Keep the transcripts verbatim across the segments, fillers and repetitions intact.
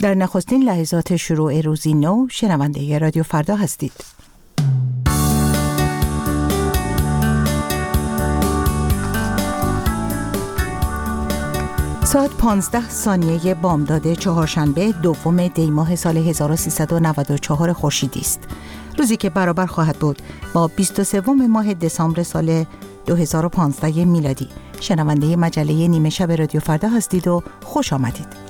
در نخستین لحظات شروع روزی نو شنونده رادیو فردا هستید. ساعت پانزده ثانیه بامداد چهارشنبه دوم دی ماه سال هزار و سیصد و نود و چهار خورشیدی است. روزی که برابر خواهد بود با بیست و سوم ماه دسامبر سال دو هزار و پانزده میلادی. شنونده مجله نیمه شب رادیو فردا هستید و خوش آمدید.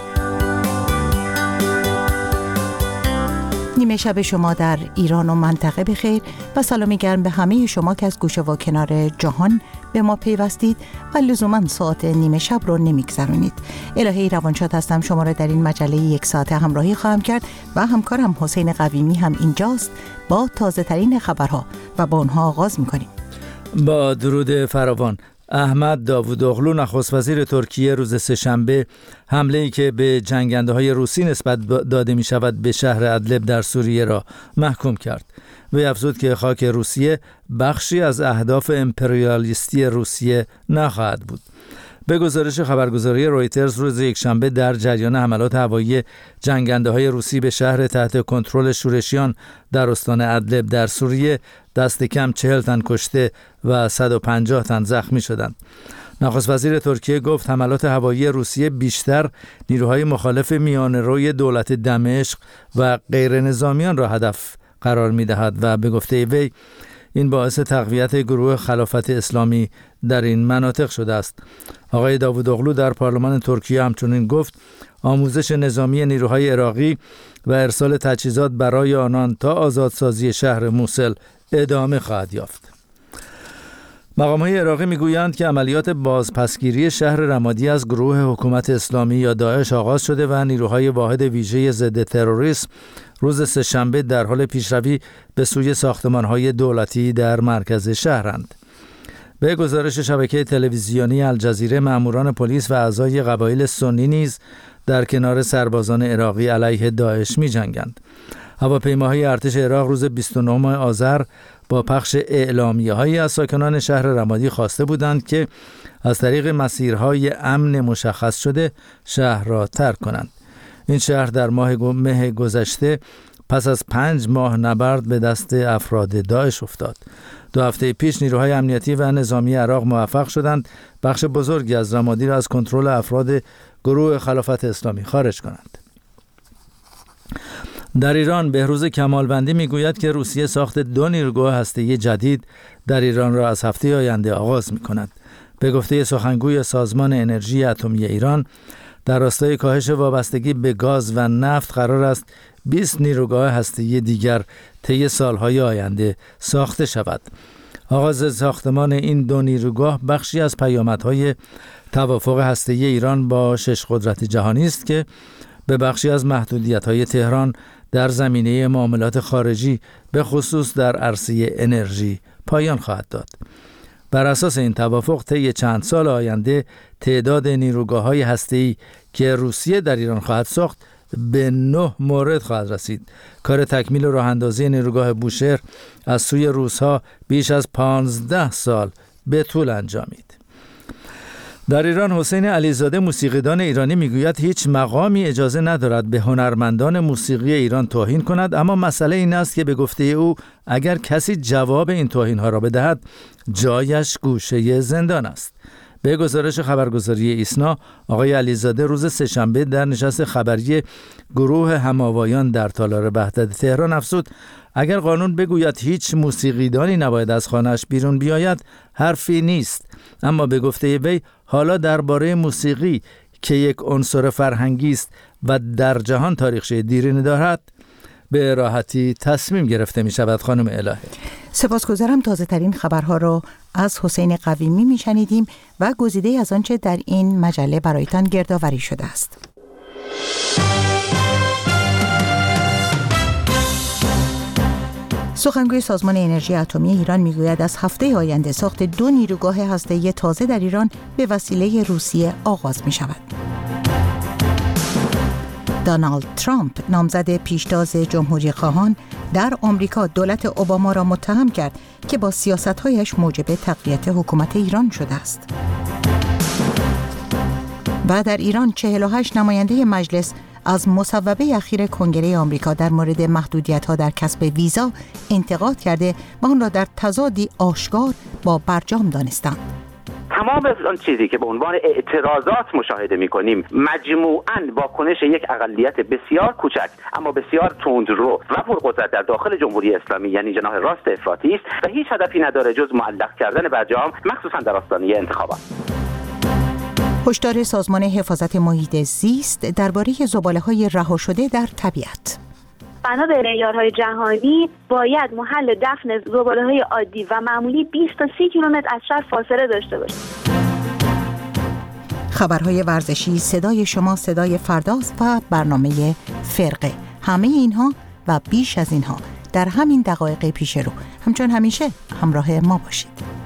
نیمه شب شما در ایران و منطقه بخیر و سلامی گرم به همه شما که از گوشه و کنار جهان به ما پیوستید و لزوما ساعت نیمه شب رو نمیگذرونید. الهی روانشاد هستم، شما را در این مجله یک ساعت همراهی خواهم کرد و همکارم حسین قویمی هم اینجاست با تازه ترین خبرها و با اونها آغاز میکنیم. با درود فراوان. احمد داوودوغلو نخست وزیر ترکیه روز سه‌شنبه حمله‌ای که به جنگنده‌های روسی نسبت داده می‌شود به شهر ادلب در سوریه را محکوم کرد. وی افزود که خاک روسیه بخشی از اهداف امپریالیستی روسیه نخواهد بود. به گزارش خبرگزاری رویترز روز یکشنبه در جریان حملات هوایی جنگنده‌های روسی به شهر تحت کنترل شورشیان در استان ادلب در سوریه دست کم چهل تن کشته و صد و پنجاه تن زخمی شدند. نخست وزیر ترکیه گفت حملات هوایی روسیه بیشتر نیروهای مخالف میانه‌روی دولت دمشق و غیر نظامیان را هدف قرار می‌دهد و به گفته وی این باعث تقویت گروه خلافت اسلامی در این مناطق شده است. آقای داوودوغلو در پارلمان ترکیه همچنین گفت آموزش نظامی نیروهای عراقی و ارسال تجهیزات برای آنان تا آزادسازی شهر موصل ادامه خواهد یافت. مقام‌های عراقی میگویند که عملیات بازپسگیری شهر رمادی از گروه حکومت اسلامی یا داعش آغاز شده و نیروهای واحد ویژه ضد تروریسم روز سه‌شنبه در حال پیشروی به سوی ساختمان‌های دولتی در مرکز شهرند. به گزارش شبکه تلویزیونی الجزیره، مأموران پلیس و اعضای قبایل سنی نیز در کنار سربازان عراقی علیه داعش می‌جنگند. هواپیماهای ارتش عراق روز بیست و نهم آذر با پخش اعلامیه‌هایی از ساکنان شهر رمادی خواسته بودند که از طریق مسیرهای امن مشخص شده شهر را ترک کنند. این شهر در ماه مه گذشته پس از پنج ماه نبرد به دست افراد داعش افتاد. دو هفته پیش نیروهای امنیتی و نظامی عراق موفق شدند بخش بزرگی از رمادی را از کنترل افراد گروه خلافت اسلامی خارج کنند. در ایران بهروز کمالوندی میگوید که روسیه ساخت دو نیروگاه هسته‌ای جدید در ایران را از هفته آینده آغاز می‌کند. به گفته سخنگوی سازمان انرژی اتمی ایران، در راستای کاهش وابستگی به گاز و نفت قرار است بیست نیروگاه هسته‌ای دیگر طی سالهای آینده ساخته شود. آغاز ساختمان این دو نیروگاه بخشی از پیامدهای توافق هسته‌ای ایران با شش قدرت جهانی است که به بخشی از محدودیت‌های تهران در زمینه معاملات خارجی به خصوص در عرصه انرژی پایان خواهد داد. بر اساس این توافق طی چند سال آینده تعداد نیروگاه‌های هسته‌ای که روسیه در ایران خواهد ساخت به نه مورد خواهد رسید. کار تکمیل راه اندازی نیروگاه بوشهر از سوی روس‌ها بیش از پانزده سال به طول انجامید. در ایران حسین علیزاده موسیقیدان ایرانی میگوید هیچ مقامی اجازه ندارد به هنرمندان موسیقی ایران توهین کند، اما مسئله این است که به گفته او اگر کسی جواب این توهین‌ها را بدهد جایش گوشه زندان است. به گزارش خبرگزاری ایسنا، آقای علیزاده روز سه‌شنبه در نشست خبری گروه هماوایان در تالار وحدت تهران افزود اگر قانون بگوید هیچ موسیقیدانی نباید از خانه‌اش بیرون بیاید حرفی نیست، اما به گفته وی حالا درباره موسیقی که یک عنصر فرهنگی است و در جهان تاریخچه دیرینه دارد به راحتی تصمیم گرفته می شود. خانم الهه سپاسگزارم. تازه ترین خبرها را از حسین قویمی می شنیدیم و گزیده از آنچه در این مجله برایتان گردآوری شده است. سخنگوی سازمان انرژی اتمی ایران میگوید از هفته آینده ساخت دو نیروگاه هسته‌ای تازه در ایران به وسیله روسیه آغاز می شود. دونالد ترامپ نامزد پیشتاز جمهوری خواهان در آمریکا دولت اوباما را متهم کرد که با سیاست‌هایش موجب تقویت حکومت ایران شده است. و در ایران چهل و هشت نماینده مجلس از مصوبه اخیر کنگره آمریکا در مورد محدودیت‌ها در کسب ویزا انتقاد کرده و آن را در تضادی آشکار با برجام دانستند. تمام آن چیزی که به عنوان اعتراضات مشاهده می‌کنیم مجموعاً واکنش یک اقلیت بسیار کوچک اما بسیار تندرو و پرقدرت در داخل جمهوری اسلامی یعنی جناح راست افراطی است و هیچ هدفی نداره جز معلق کردن برجام مخصوصاً در آستانه انتخابات. هشدار سازمان حفاظت محیط زیست درباره زباله‌های رها شده در طبیعت. بنا به معیارهای جهانی باید محل دفن زباله‌های عادی و معمولی بیست تا سی کیلومتر از شهر فاصله داشته باشه. خبرهای ورزشی، صدای شما صدای فرداست و برنامه فرقه. همه اینها و بیش از اینها در همین دقایق پیش رو. همچون همیشه همراه ما باشید.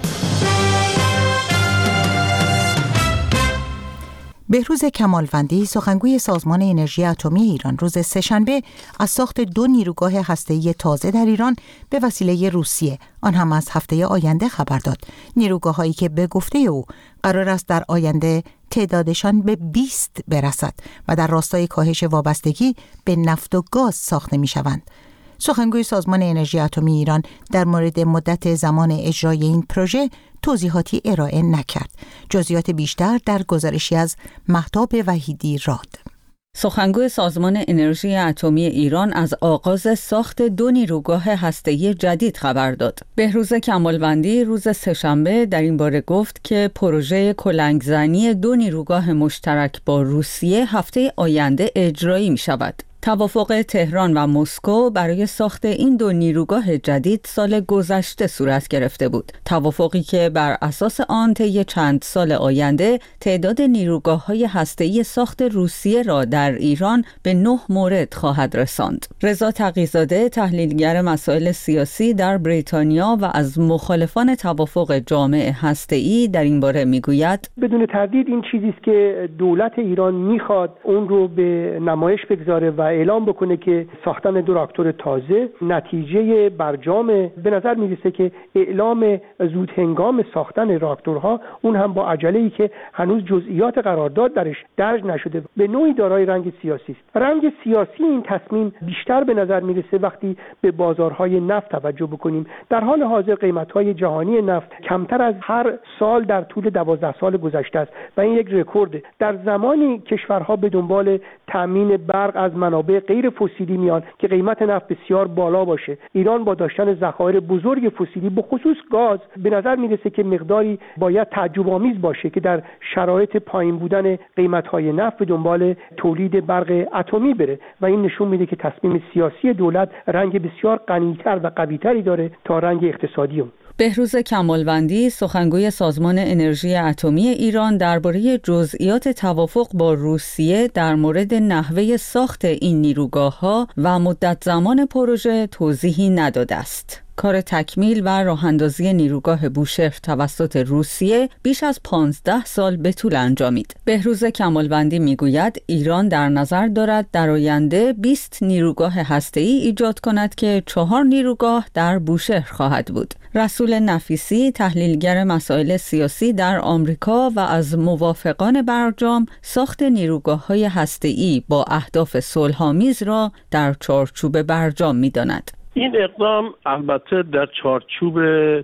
بهروز کمالوندی سخنگوی سازمان انرژی اتمی ایران روز سه‌شنبه از ساخت دو نیروگاه هسته‌ای تازه در ایران به وسیله روسیه، آن هم از هفته آینده خبر داد. نیروگاه‌هایی که به گفته او قرار است در آینده تعدادشان به بیست برسد و در راستای کاهش وابستگی به نفت و گاز ساخته می‌شوند. سخنگوی سازمان انرژی اتمی ایران در مورد مدت زمان اجرای این پروژه توضیحاتی ارائه نکرد. جزئیات بیشتر در گزارشی از مهتاب وحیدی راد. سخنگوی سازمان انرژی اتمی ایران از آغاز ساخت دو نیروگاه هسته‌ای جدید خبر داد. بهروز کمالوندی روز سه‌شنبه در این باره گفت که پروژه کلنگزنی دو نیروگاه مشترک با روسیه هفته آینده اجرایی می شود. توافق تهران و مسکو برای ساخت این دو نیروگاه جدید سال گذشته صورت گرفته بود. توافقی که بر اساس آن طی چند سال آینده تعداد نیروگاه‌های هسته‌ای ساخت روسیه را در ایران به نه مورد خواهد رساند. رضا تقی‌زاده تحلیلگر مسائل سیاسی در بریتانیا و از مخالفان توافق جامع هسته‌ای در این باره میگوید بدون تردید این چیزی است که دولت ایران میخواد اون رو به نمایش بگذاره و اعلام بکنه که ساختن دو راکتور تازه نتیجه برجام. به نظر میرسه که اعلام زود هنگام ساختن راکتورها اون هم با عجله‌ای که هنوز جزئیات قرارداد درش درج نشده به نوعی دارای رنگ سیاسی است. رنگ سیاسی این تصمیم بیشتر به نظر میرسه وقتی به بازارهای نفت توجه بکنیم. در حال حاضر قیمت‌های جهانی نفت کمتر از هر سال در طول دوازده سال گذشته است و این یک رکورد. در زمانی کشورها به دنبال تامین برق از منابع غیر فسیلی میان که قیمت نفت بسیار بالا باشه، ایران با داشتن ذخایر بزرگ فسیلی به خصوص گاز به نظر میرسه که مقداری باید تعجب آمیز باشه که در شرایط پایین بودن قیمت‌های نفت به دنبال تولید برق اتمی بره و این نشون میده که تصمیم سیاسی دولت رنگ بسیار غنی‌تر و قوی‌تری داره تا رنگ اقتصادی اون. بهروز کمالوندی سخنگوی سازمان انرژی اتمی ایران درباره جزئیات توافق با روسیه در مورد نحوه ساخت این نیروگاه‌ها و مدت زمان پروژه توضیحی نداده است. کار تکمیل و راه‌اندازی نیروگاه بوشهر توسط روسیه بیش از پانزده سال به طول انجامید. بهروز کمالوندی میگوید ایران در نظر دارد در آینده بیست نیروگاه هسته‌ای ایجاد کند که چهار نیروگاه در بوشهر خواهد بود. رسول نفیسی تحلیلگر مسائل سیاسی در آمریکا و از موافقان برجام ساخت نیروگاه‌های هسته‌ای با اهداف صلح‌آمیز را در چارچوب برجام می‌داند. این اقدام البته در چارچوب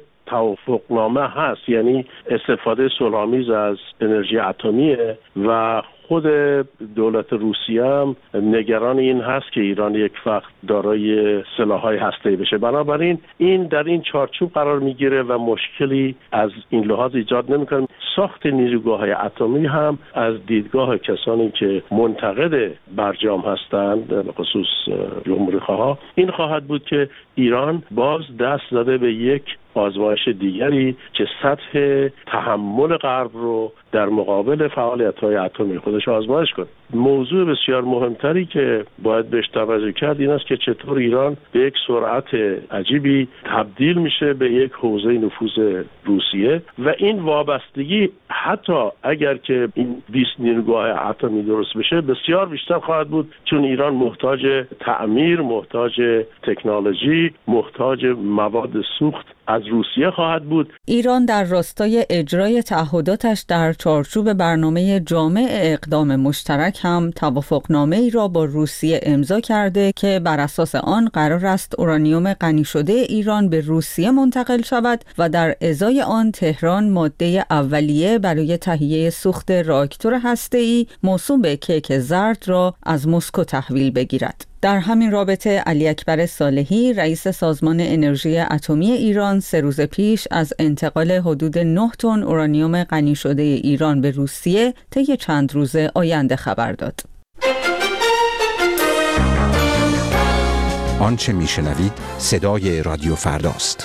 توافقنامه هست، یعنی استفاده صلح‌آمیز از انرژی اتمیه و خود دولت روسیه هم نگران این هست که ایران یک وقت دارای سلاح‌های هسته‌ای بشه. بنابراین این در این چارچوب قرار میگیره و مشکلی از این لحاظ ایجاد نمی‌کنه. ساخت نیروگاه‌های اتمی هم از دیدگاه کسانی که منتقد برجام هستند، به خصوص جمهوری‌خواها، این خواهد بود که ایران باز دست زده به یک آزمایش دیگری که سطح تحمل غرب رو در مقابل فعالیت‌های اتمی خودش آزمایش کنه. موضوع بسیار مهمتری که باید بهش توجه کرد این است که چطور ایران به یک سرعت عجیبی تبدیل میشه به یک حوزه نفوذ روسیه و این وابستگی حتی اگر که این بیست نیروگاه اتمی درست بشه بسیار بیشتر خواهد بود، چون ایران محتاج تعمیر، محتاج تکنولوژی، محتاج مواد سوخت از روسیه خواهد بود. ایران در راستای اجرای تعهداتش در چارچوب برنامه جامع اقدام مشترک هم توافقنامه‌ای را با روسیه امضا کرده که بر اساس آن قرار است اورانیوم غنی شده ایران به روسیه منتقل شود و در ازای آن تهران ماده اولیه برای تهیه سوخت راکتور هسته‌ای موسوم به کیک زرد را از مسکو تحویل بگیرد. در همین رابطه علی اکبر صالحی رئیس سازمان انرژی اتمی ایران سه روز پیش از انتقال حدود نه تن اورانیوم غنی شده ایران به روسیه طی چند روز آینده خبر داد. آنچه میشنوید صدای رادیو فرداست.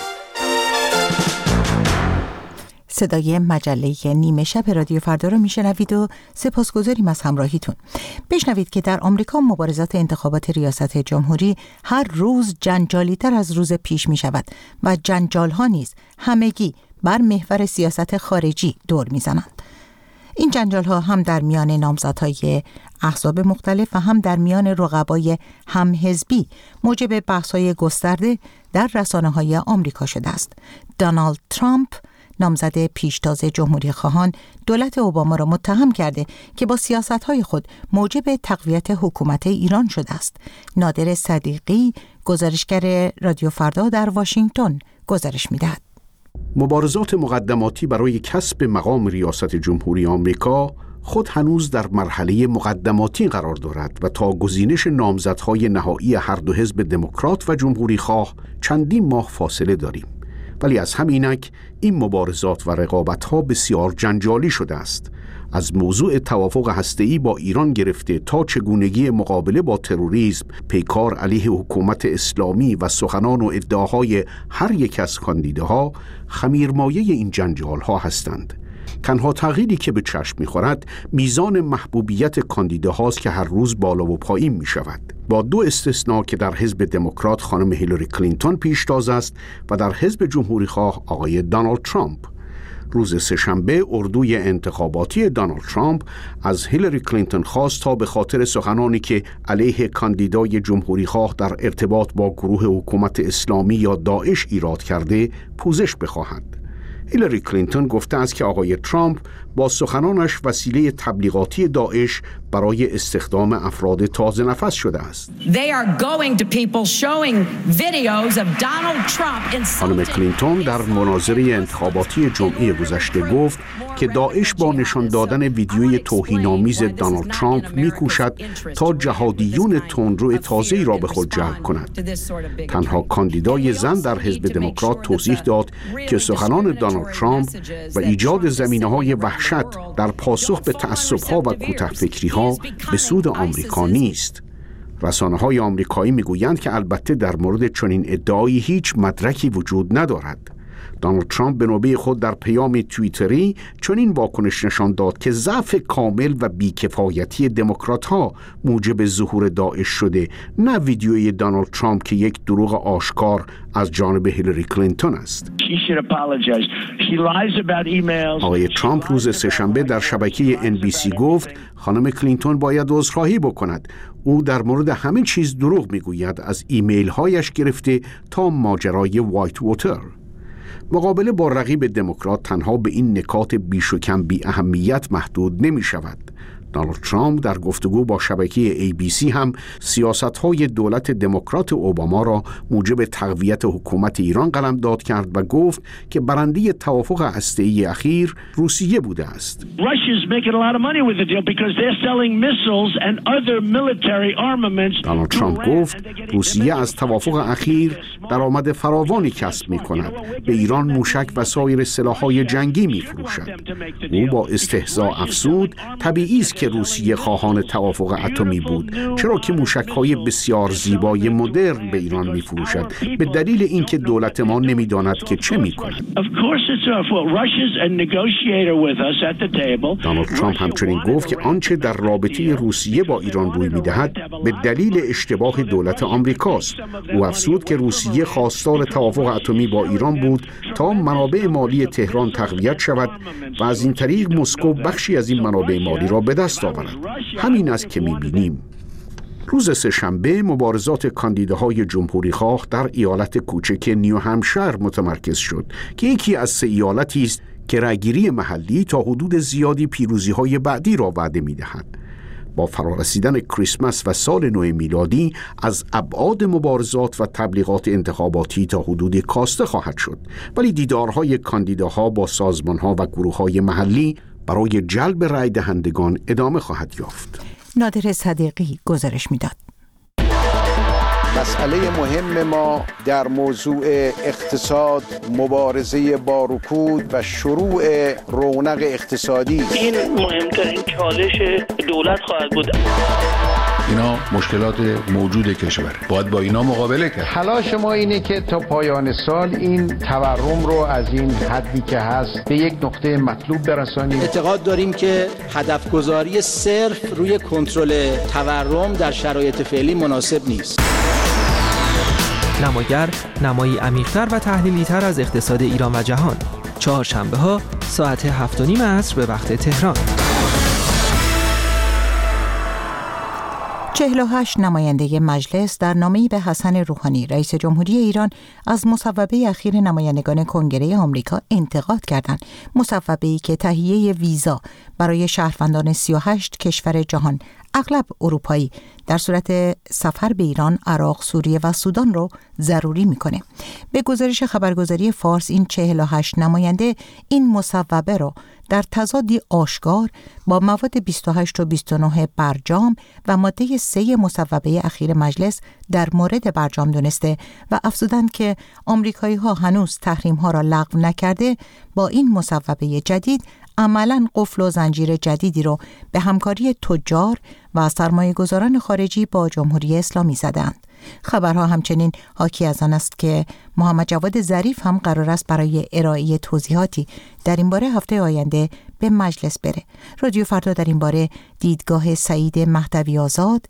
صدای مجله نیمه شب رادیو فردا رو میشنوید و سپاسگزاریم از همراهیتون. بشنوید که در آمریکا مبارزات انتخابات ریاست جمهوری هر روز جنجالی تر از روز پیش می شود و جنجال ها نیز همگی بر محور سیاست خارجی دور می زنند. این جنجال ها هم در میان نامزدهای احزاب مختلف و هم در میان رقبای همحزبی موجب بحث‌های گسترده در رسانه‌های آمریکا شده است. دونالد ترامپ نامزد پیشتاز جمهوری خواهان دولت اوباما را متهم کرده که با سیاست‌های خود موجب تقویت حکومت ایران شده است. نادر صدیقی گزارشگر رادیو فردا در واشنگتن گزارش می‌دهد. مبارزات مقدماتی برای کسب مقام ریاست جمهوری آمریکا خود هنوز در مرحله مقدماتی قرار دارد و تا گزینش نامزدهای نهایی هر دو حزب دموکرات و جمهوری خواه چندین ماه فاصله داریم. ولی از همینک این مبارزات و رقابت‌ها بسیار جنجالی شده است. از موضوع توافق هسته‌ای با ایران گرفته تا چگونگی مقابله با تروریسم، پیکار علیه حکومت اسلامی و سخنان و ادعاهای هر یک از کاندیداها خمیرمایه این جنجال‌ها هستند. تنها تغییری که به چشم می‌خورد میزان محبوبیت کاندیداهاست که هر روز بالا و پایین می‌شود، با دو استثناء که در حزب دموکرات خانم هیلاری کلینتون پیشتاز است و در حزب جمهوری خواه آقای دونالد ترامپ. روز سه‌شنبه اردوی انتخاباتی دونالد ترامپ از هیلاری کلینتون خواست تا به خاطر سخنانی که علیه کاندیدای جمهوری خواه در ارتباط با گروه حکومت اسلامی یا داعش ایراد کرده پوزش بخواهد. هیلاری کلینتون گفته است که آقای ترامپ با سخنانش وسیله تبلیغاتی داعش برای استخدام افراد تازه نفس شده است. خانم کلینتون در مناظره انتخاباتی جمعه گذشته گفت که داعش با نشان دادن ویدیوی توهین‌آمیز دونالد ترامپ می‌کوشد تا جهادیون تندرو تازه‌ای را به خود جلب کند. تنها کاندیدای زن در حزب دموکرات توضیح داد که سخنان دونالد ترامپ و ایجاد زمینه‌های وحشت در پاسخ به تعصب‌ها و کوتاه‌فکری‌ها به سود آمریکا نیست. رسانه‌های آمریکایی می‌گویند که البته در مورد چنین ادعایی هیچ مدرکی وجود ندارد. دونالد ترامپ به نوبه خود در پیام توییتری چنین واکنش نشان داد که ضعف کامل و بیکفایتی دموکرات‌ها موجب ظهور داعش شده، نه ویدیوی دونالد ترامپ که یک دروغ آشکار از جانب هیلاری کلینتون است. آقای ترامپ روز سه‌شنبه در شبکه ان بی سی گفت خانم کلینتون باید عذرخواهی بکند. او در مورد همه چیز دروغ میگوید، از ایمیل هایش گرفته تا ماجرای وایت واتر. مقابله با رقیب دموکرات تنها به این نکات بیش و کم بی اهمیت محدود نمی شود. دونالد ترامپ در گفتگو با شبکه ای بی سی هم سیاست‌های دولت دموکرات اوباما را موجب تقویت حکومت ایران قلمداد کرد و گفت که برنده توافق هسته‌ای اخیر روسیه بوده است. دونالد ترامپ گفت روسیه از توافق اخیر درآمد فراوانی کسب می‌کند، به ایران موشک و سایر سلاح‌های جنگی می‌فروشد. او با استهزا افزود طبیعی است که روسیه خواهان توافق اتمی بود، چرا که موشک‌های بسیار زیبای مدرن به ایران می‌فروشد، به دلیل اینکه دولت ما نمی‌داند که چه می‌کند. دونالد ترامپ همچنین گفت که آنچه در رابطه روسیه با ایران روی می‌دهد به دلیل اشتباه دولت آمریکاست. او افزود که روسیه خواستار توافق اتمی با ایران بود تا منابع مالی تهران تقویت شود و از این طریق مسکو بخشی از این منابع مالی را به دست آورد. همین است که می‌بینیم. روز سه‌شنبه مبارزات کاندیداهای جمهوری‌خواه در ایالت کوچک نیو همشایر متمرکز شد که یکی از سه ایالتی است که رأیگیری محلی تا حدود زیادی پیروزی‌های بعدی را وعده می‌دهد. با فرارسیدن کریسمس و سال نو میلادی از ابعاد مبارزات و تبلیغات انتخاباتی تا حدودی کاسته خواهد شد، ولی دیدارهای کاندیداها با سازمان‌ها و گروه‌های محلی برای جلب رأی دهندگان ادامه خواهد یافت. نادر صدیقی گزارش میداد. مسئله مهم ما در موضوع اقتصاد، مبارزه با رکود و شروع رونق اقتصادی. این مهمترین چالش دولت خواهد بود. اینا مشکلات موجود کشور، باید با اینا مقابله کرد. تلاش ما اینه که تا پایان سال این تورم رو از این حدی که هست به یک نقطه مطلوب برسانیم. اعتقاد داریم که هدف گذاری صرف روی کنترل تورم در شرایط فعلی مناسب نیست. نماگر نمایی عمیق‌تر و تحلیلی‌تر از اقتصاد ایران و جهان. چهارشنبه ها ساعت هفت و نیم عصر به وقت تهران. چهل و هشت نماینده مجلس در نامه‌ای به حسن روحانی رئیس جمهوری ایران از مصوبه اخیر نمایندگان کنگره آمریکا انتقاد کردند. مصوبه‌ای که تهیه ویزا برای شهروندان سی و هشت کشور جهان اغلب اروپایی در صورت سفر به ایران، عراق، سوریه و سودان رو ضروری میکنه. به گزارش خبرگزاری فارس این چهل و هشت نماینده این مصوبه رو در تضادی آشکار با مواد بیست و هشت و بیست و نه برجام و ماده سه مصوبه اخیر مجلس در مورد برجام دونسته و افزودند که آمریکایی ها هنوز تحریم ها را لغو نکرده با این مصوبه جدید عملاً قفل و زنجیر جدیدی رو به همکاری تجار و سرمایه‌گذاران خارجی با جمهوری اسلامی زدند. خبرها همچنین حاکی از آن است که محمد جواد ظریف هم قرار است برای ارائه توضیحاتی در این باره هفته آینده به مجلس بره. رادیو فردا در این باره دیدگاه سعید مهدوی آزاد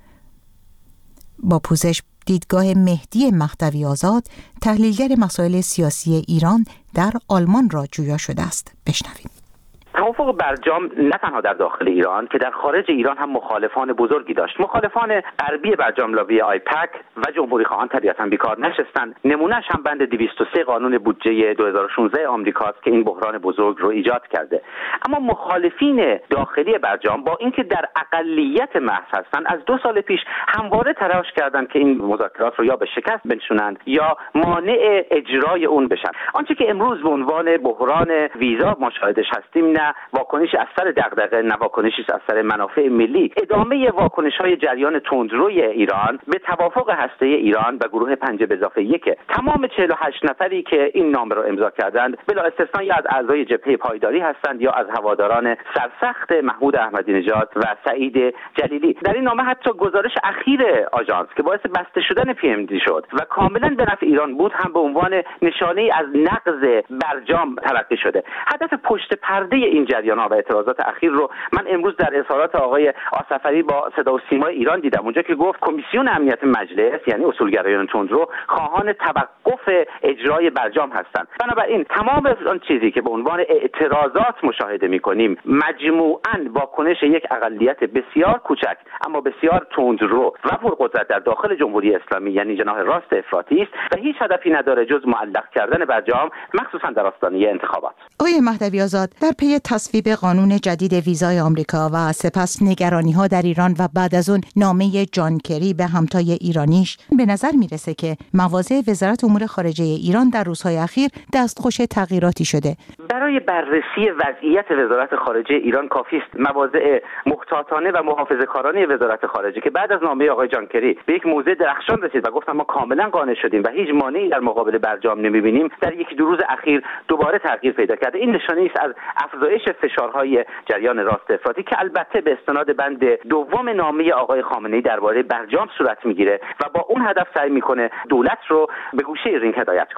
با پوزش دیدگاه مهدی مهدوی آزاد تحلیلگر مسائل سیاسی ایران در آلمان را جویا شده است. بشنویم. توافق برجام نه تنها در داخل ایران که در خارج ایران هم مخالفان بزرگی داشت. مخالفان غربی برجام لاوی آیپک و جمهوری خواهان طبیعتاً بیکار نشستند. نمونهش هم بند دویست و سه قانون بودجه دو هزار و شانزده آمریکاست که این بحران بزرگ رو ایجاد کرده. اما مخالفین داخلی برجام با اینکه در اقلیت محض هستند، از دو سال پیش همواره تلاش کردند که این مذاکرات رو یا به شکست بنشونند یا مانع اجرای اون بشن. آنچه که امروز به عنوان بحران ویزا مشاهدش هستیم نه واکنشی از سر دغدغه، نه واکنشی از سر منافع ملی، ادامه واکنش‌های جریان تندروی ایران به توافق هسته‌ای ایران و گروه پنج به اضافه یک. تمام چهل و هشت نفری که این نامه را امضا کردند بلا استثنا یا از اعضای جبهه پایداری هستند یا از هواداران سرسخت محمود احمدی نژاد و سعید جلیلی. در این نامه حتی گزارش اخیر آژانس که باعث بسته شدن پی ام دی شد و کاملا به نفع ایران بود هم به عنوان نشانه از نقض برجام تلقی شده. هدف پشت پرده این جریان‌ها و اعتراضات اخیر رو من امروز در اظهارات آقای آصفری با صدا و سیمای ایران دیدم، اونجا که گفت کمیسیون امنیت مجلس یعنی اصولگرایان تندرو خواهان توقف اجرای برجام هستند. بنابراین تمام آن چیزی که به عنوان اعتراضات مشاهده می‌کنیم مجموعاً واکنش یک اقلیت بسیار کوچک اما بسیار تندرو و پرقدرت در داخل جمهوری اسلامی یعنی جناح راست افراطی است و هیچ هدفی نداره جز معلق کردن برجام، مخصوصاً در آستانه انتخابات. آقای مهدوی آزاد، در پی تصویب قانون جدید ویزای آمریکا و سپس نگرانی‌ها در ایران و بعد از اون نامه جان کری به همتای ایرانیش، به نظر میرسه که مواضع وزارت امور خارجه ایران در روزهای اخیر دستخوش تغییراتی شده. برای بررسی وضعیت وزارت خارجه ایران کافی است مواضع محتاطانه و محافظه‌کارانه وزارت خارجه که بعد از نامه آقای جان کری به یک موضع درخشان رسید و گفتم ما کاملا قانع شدیم و هیچ مانعی در مقابل برجام نمی‌بینیم، در یکی دو روز اخیر دوباره تغییر پیدا کرده. این نشانه است از افزایش فشارهای جریان راست افراطی که البته به استناد بند دوم نامه آقای خامنه‌ای درباره برجام صورت میگیره و با اون هدف سعی میکنه دولت رو به گوشه رینگ هدایت کنه.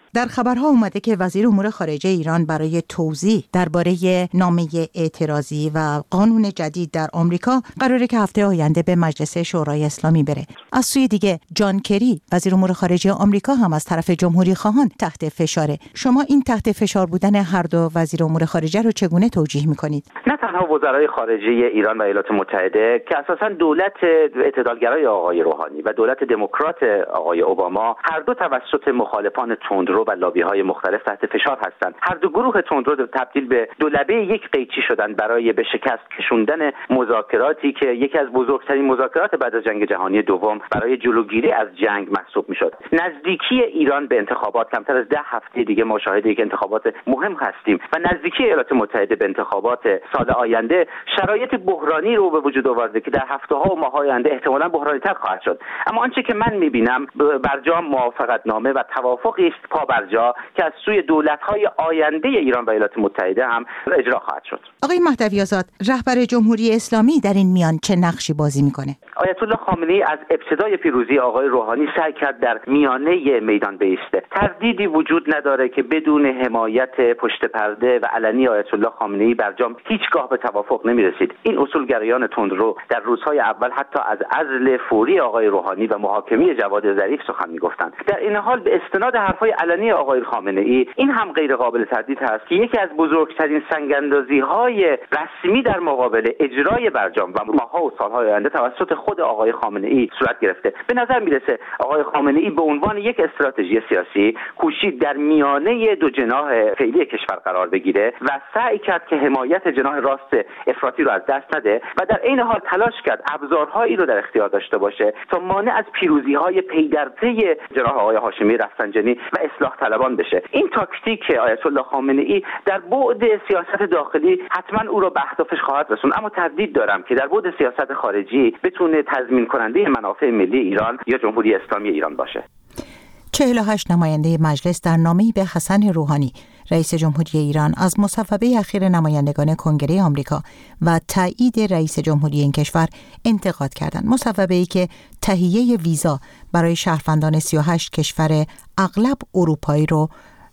در خبرها اومده که وزیر امور خارجه ایران برای توضیح درباره نامه اعتراضی و قانون جدید در آمریکا قراره که هفته آینده به مجلس شورای اسلامی بره. از سوی دیگه جان کری وزیر امور خارجه آمریکا هم از طرف جمهوری خواهان تحت فشاره. شما این تحت فشار بودن هر دو وزیر امور خارجه رو چگونه توجیه میکنید؟ نه تنها وزرای خارجه ایران و ایالات متحده که اساساً دولت اعتدالگرای آقای روحانی و دولت دموکرات آقای اوباما هر دو توسط مخالفان تندرو و لابی‌های مختلف تحت فشار هستند. هر دو گروه تندرو تبدیل به دو لبه یک قیچی شدند برای به شکست کشوندن مذاکراتی که یکی از بزرگترین مذاکرات بعد از جنگ جهانی دوم برای جلوگیری از جنگ محسوب میشد. نزدیکی ایران به انتخابات، کمتر از ده هفته دیگه ما شاهد یک انتخابات مهم هستیم و نزدیکی ایالات متحده به انتخابات سال آینده شرایط بحرانی رو به وجود آورده که در هفته‌ها و ماه‌های آینده احتمالاً بحرانی‌تر خواهد شد. اما آنچه که من می‌بینم برجام موافقتنامه و توافقی است پابرجا که از سوی دولت‌های آینده ایران و ایالات متحده هم اجرا خواهد شد. آقای مهدوی آزاد، رهبر جمهوری اسلامی در این میان چه نقشی بازی می‌کنه؟ آیت الله خامنه‌ای از ابتدای پیروزی آقای روحانی سعی کرد در میانه میدان بایسته. تردیدی وجود نداره که بدون حمایت پشت پرده و علنی آیت الله خامنه‌ای برجام هیچگاه به توافق نمی‌رسید. این اصولگرایان تندرو در روزهای اول حتی از عزل فوری آقای روحانی و محاکمه جواد ظریف سخن می‌گفتند. در این حال به استناد حرف‌های علنی آقای خامنه‌ای این هم غیر قابل تردید هست که یکی از بزرگترین سنگ‌اندازی‌های رسمی در مقابل اجرای برجام و ماه‌ها و سال‌های آینده توسط خود آقای خامنه‌ای صورت گرفته. به نظر میرسه آقای خامنه‌ای به عنوان یک استراتژی سیاسی کوشید در میانه دو جناح فعلی کشور قرار بگیره و سعی کرد که حمایت جناح راست افراطی رو از دست نده و در عین حال تلاش کرد ابزارهایی رو در اختیار داشته باشه تا مانع از پیروزی‌های پی در پی جناح آقای هاشمی رفسنجانی و اصلاح طلبان بشه. این تاکتیک آیت الله خامنه‌ای در بعد سیاست داخلی حتما او را به اهدافش خواهد رسوند، اما تردید دارم که در بعد سیاست خارجی بتونه تضمین کننده منافع ملی ایران یا جمهوری اسلامی ایران باشه. چهل و هشت نماینده مجلس در نامه‌ای به حسن روحانی رئیس جمهوری ایران از مصوبه اخیر نمایندگان کنگره آمریکا و تایید رئیس جمهوری این کشور انتقاد کردند. مصوبه‌ای که تهیه ویزا برای شهروندان سی و هشت کشور اغلب اروپایی رو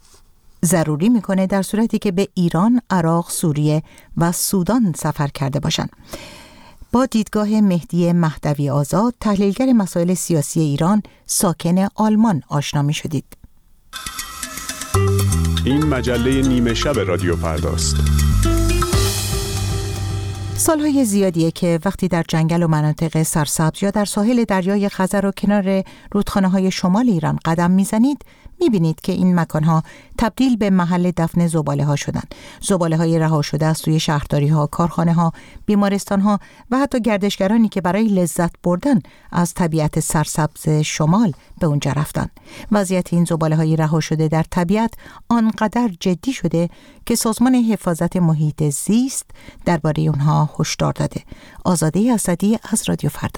ضروری میکنه در صورتی که به ایران، عراق، سوریه و سودان سفر کرده باشند. با دیدگاه مهدی مهدوی آزاد، تحلیلگر مسائل سیاسی ایران، ساکن آلمان آشنا می شدید. این مجله نیمه شب رادیو فرداست. سالهای زیادیه که وقتی در جنگل و مناطق سرسبز یا در ساحل دریای خزر و کنار رودخانه‌های شمال ایران قدم میزنید، میبینید که این مکانها تبدیل به محل دفن زباله‌ها شدند. زباله‌های رها شده از توی شهرداری‌ها، کارخانه‌ها، بیمارستان‌ها و حتی گردشگرانی که برای لذت بردن از طبیعت سرسبز شمال به اونجا رفتن. وضعیت این زباله‌های رها شده در طبیعت آنقدر جدی شده که سازمان حفاظت محیط زیست درباره اونها هشدار داده. آزاده اسدی از رادیو فردا.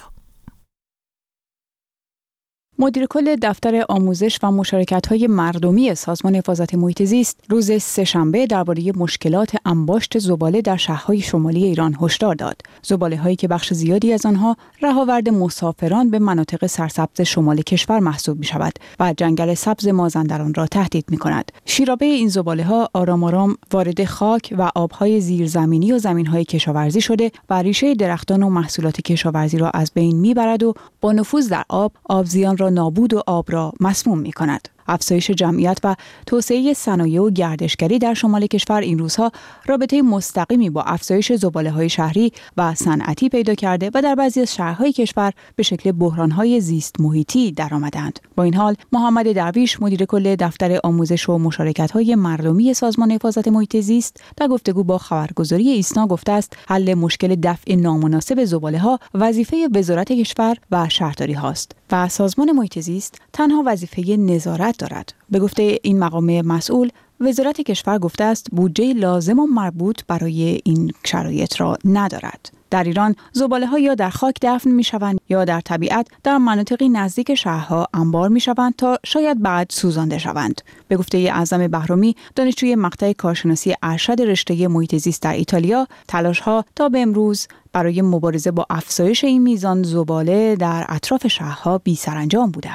مدیر کل دفتر آموزش و مشارکت‌های مردمی سازمان حفاظت محیط زیست روز سه‌شنبه درباره مشکلات انباشت زباله در شهرهای شمالی ایران هشدار داد. زباله‌هایی که بخش زیادی از آنها رهاورد مسافران به مناطق سرسبز شمال کشور محسوب می‌شود و جنگل سبز مازندران را تهدید می‌کند. شیرابه این زباله‌ها آرام آرام وارد خاک و آب‌های زیرزمینی و زمین‌های کشاورزی شده و ریشه درختان و محصولات کشاورزی را از بین می‌برد و با نفوذ در آب، آبزیان را نابود و آب را مسموم می کند. افزایش جمعیت و توسعه صنایع و گردشگری در شمال کشور این روزها رابطه مستقیمی با افزایش زباله‌های شهری و صنعتی پیدا کرده و در بعضی از شهرهای کشور به شکل بحران‌های زیست محیطی درآمدند. با این حال محمد درویش مدیر کل دفتر آموزش و مشارکت‌های مردمی سازمان حفاظت محیط زیست در گفتگو با خبرگزاری ایسنا گفته است حل مشکل دفع نامناسب زباله‌ها وظیفه وزارت کشور و شهرداری هاست و سازمان محیط زیست تنها وظیفه نظارت دارد. به گفته این مقام مسئول، وزارت کشور گفته است بودجه لازم و مربوط برای این شرایط را ندارد. در ایران زباله‌ها یا در خاک دفن می‌شوند یا در طبیعت در مناطقی نزدیک شهرها انبار می‌شوند تا شاید بعد سوزانده شوند. به گفته اعظم بهرامی، دانشجوی مقطع کارشناسی ارشد رشته محیط زیست در ایتالیا، تلاش‌ها تا به امروز برای مبارزه با افزایش این میزان زباله در اطراف شهرها بی‌سرانجام بوده است.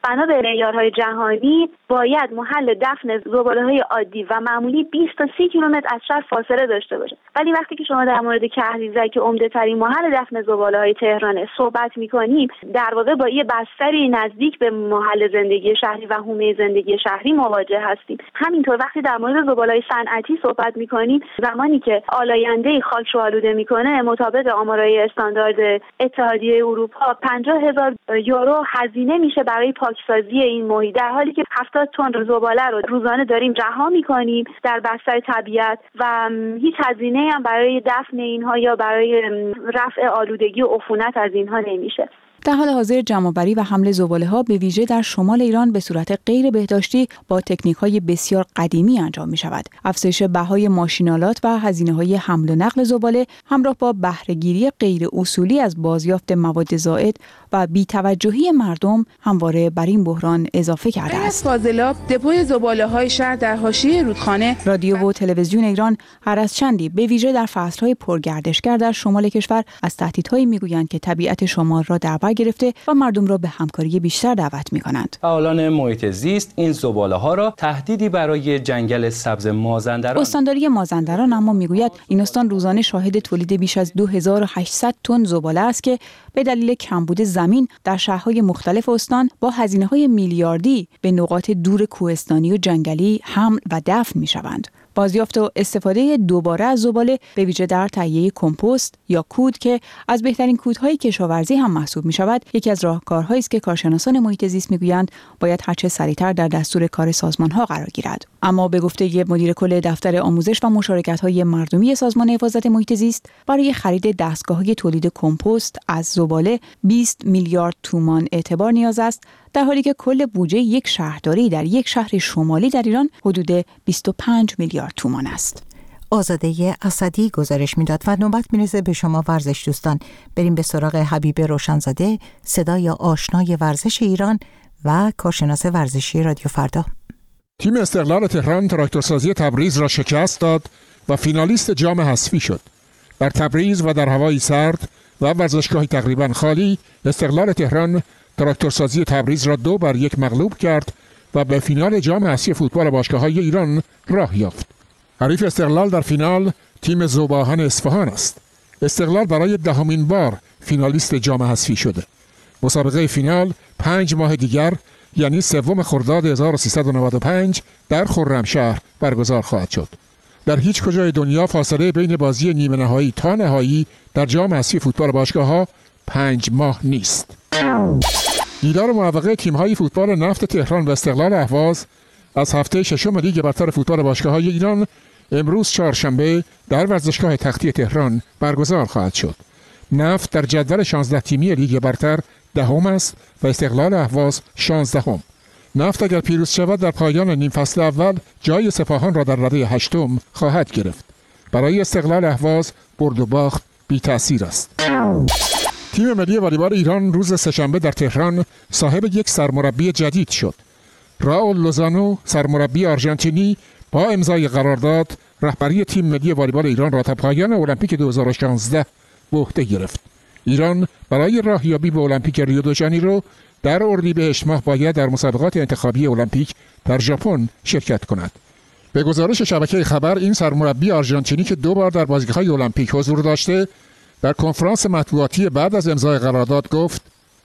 بنا به معیارهای جهانی باید محل دفن زباله‌های عادی و معمولی بیست تا سی کیلومتر از شهر فاصله داشته باشه. ولی وقتی که شما در مورد کهریزک که عمده‌ترین محل دفن زباله‌های تهران صحبت می‌کنیم، در واقع با یه بستری نزدیک به محل زندگی شهری و حومه زندگی شهری مواجه هستیم. همینطور وقتی در مورد زباله‌های صنعتی صحبت می‌کنیم، زمانی که آلاینده خاک رو آلوده می‌کنه، مطابق آمارهای استاندارد اتحادیه اروپا پنجاه هزار یورو هزینه میشه برای پاکسازی این محیط، در حالی که هفتاد تن زباله رو روزانه داریم رها می‌کنیم در بستر طبیعت و هیچ هزینه‌ای هم برای دفن اینها یا برای رفع آلودگی و عفونت از اینها نمیشه. در حال حاضر جمع‌آوری و حمل زباله‌ها به ویژه در شمال ایران به صورت غیر بهداشتی با تکنیک‌های بسیار قدیمی انجام می‌شود. افزایش بهای ماشینالات و هزینه‌های حمل و نقل زباله همراه با بهره‌گیری غیر اصولی از بازیافت مواد زائد و بی‌توجهی مردم همواره بر این بحران اضافه کرده است. فاضلاب دپوی زباله‌های شهر در حاشیه رودخانه. رادیو و تلویزیون ایران هر از چندی به ویژه در فصل‌های پرگردشگر در شمال کشور از تهدیدهایی می‌گویند که طبیعت شمال را در بر گرفته و مردم را به همکاری بیشتر دعوت می‌کنند. فعالان محیط زیست این زباله‌ها را تهدیدی برای جنگل سبز مازندران. استانداری مازندران اما میگوید این استان روزانه شاهد تولید بیش از دو هزار و هشتصد تن زباله است که به دلیل کمبود زمین در شهرهای مختلف استان با هزینه‌های میلیاردی به نقاط دور کوهستانی و جنگلی حمل و دفن می‌شوند. بازیافت و استفاده دوباره از زباله به ویژه در تهیه کمپوست یا کود که از بهترین کودهای کشاورزی هم محسوب می شود، یکی از راهکارهایی است که کارشناسان محیط زیست میگویند باید هرچه سریعتر در دستور کار سازمان‌ها قرار گیرد. اما به گفته مدیر کل دفتر آموزش و مشارکت‌های مردمی سازمان حفاظت محیط زیست، برای خرید دستگاه‌های تولید کمپوست از زباله بیست میلیارد تومان اعتبار نیاز است، در حالی که کل بودجه یک شهرداری در یک شهر شمالی در ایران حدود بیست و پنج میلیارد تومان است. آزاده اسدی گزارش میداد و نوبت میرسه به شما ورزش دوستان. بریم به سراغ حبیب روشنزاده، صدای آشنای ورزش ایران و کارشناس ورزشی رادیو فردا. تیم استقلال تهران تراکتورسازی تبریز را شکست داد و فینالیست جام حذفی شد. در تبریز و در هوایی سرد و ورزشگاهی تقریبا خالی، استقلال تهران تراکتورسازی تبریز را دو بر یک مغلوب کرد و به فینال جام حذفی فوتبال باشگاه‌های ایران راه یافت. حریف استقلال در فینال تیم ذوباهن اصفهان است. استقلال برای دهمین بار فینالیست جام حذفی شده. مسابقه فینال پنج ماه دیگر یعنی سوم خرداد هزار و سیصد و نود و پنج در خرمشهر برگزار خواهد شد. در هیچ کجای دنیا فاصله بین بازی نیمه نهایی تا نهایی در جام حذفی فوتبال باشگاه‌ها پنج ماه نیست. دیدار موفقه تیم‌های فوتبال نفت تهران و استقلال اهواز از هفته ششم لیگ برتر فوتبال باشگاه‌های ایران امروز چهارشنبه در ورزشگاه تختی تهران برگزار خواهد شد. نفت در جدول شانزده تیمی لیگ برتر دهم است و استقلال اهواز شانزدهم. نفت اگر پیروز شود در پایان نیم فصل اول جای سپاهان را در رده هشتم خواهد گرفت. برای استقلال اهواز برد و باخت بی تأثیر است. تیم ملی والیبال ایران روز سه‌شنبه در تهران صاحب یک سرمربی جدید شد. راول لوزانو سرمربی آرژانتینی با امضای قرارداد رهبری تیم ملی والیبال ایران را تا پایان المپیک دو هزار و شانزده به عهده گرفت. ایران برای راهیابی به المپیک ریو دو ژانیرو در اردیبهشت ماه باید در مسابقات انتخابی المپیک در ژاپن شرکت کند. به گزارش شبکه خبر این سرمربی آرژانتینی که دو بار در بازی‌های المپیک حضور داشته در کنفرانس مطبوعاتی بعد از امضای قرارداد گفت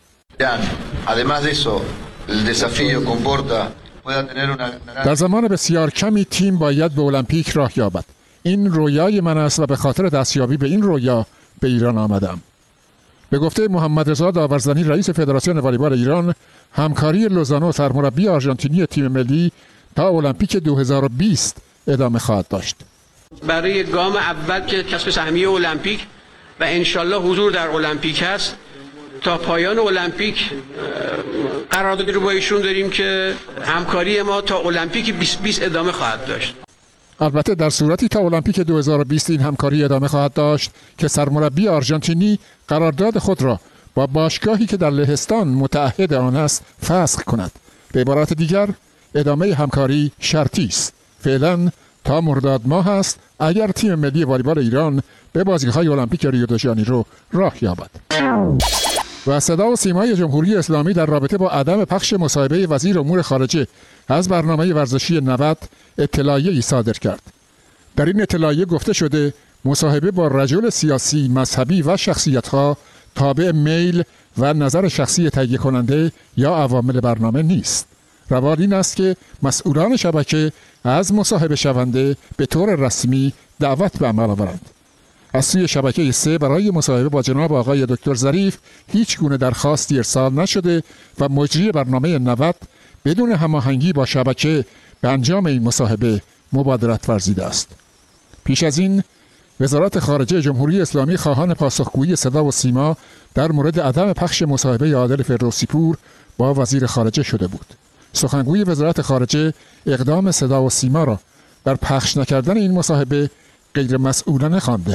در زمان بسیار کمی تیم باید به المپیک راه یابد. این رویای من است و به خاطر دستیابی به این رویا به ایران آمدم. به گفته محمد رضا داورزنی رئیس فدراسیون والیبال ایران، همکاری لوزانو سرمربی آرژانتینی تیم ملی تا المپیک دو هزار و بیست ادامه خواهد داشت. برای گام اول که کسب سهمیه المپیک و انشالله حضور در المپیک هست، تا پایان المپیک قراردادی رو با ایشون داریم که همکاری ما تا المپیک بیست بیست ادامه خواهد داشت. البته در صورتی تا المپیک دو هزار و بیست این همکاری ادامه خواهد داشت که سرمربی آرژانتینی قرارداد خود را با باشگاهی که در لهستان متعهد آن است فسخ کند. به عبارت دیگر ادامه همکاری شرطی است. فعلا تا مرداد ماه است اگر تیم ملی والیبال ایران به بازی‌های المپیک ریو دو ژانیرو راه یابد. و صدا و سیمای جمهوری اسلامی در رابطه با عدم پخش مصاحبه وزیر امور خارجه از برنامه ورزشی نود اطلاعیه‌ای صادر کرد. در این اطلاعیه گفته شده مصاحبه با رجل سیاسی، مذهبی و شخصیت‌ها تابع میل و نظر شخصی تهیه کننده یا عوامل برنامه نیست. روال این است که مسئولان شبکه از مصاحبه شونده به طور رسمی دعوت به عمل آورند. از سوی شبکه سه برای مصاحبه با جناب آقای دکتر ظریف هیچ گونه درخواستی ارسال نشده و مجری برنامه نود بدون هماهنگی با شبکه به انجام این مصاحبه مبادرت ورزیده است. پیش از این وزارت خارجه جمهوری اسلامی خواهان پاسخگویی صدا و سیما در مورد عدم پخش مصاحبه عادل فردوسی پور با وزیر خارجه شده بود. سخنگوی وزارت خارجه اقدام صدا و سیما را در پخش نکردن این مصاحبه غیر مسئولانه خوانده.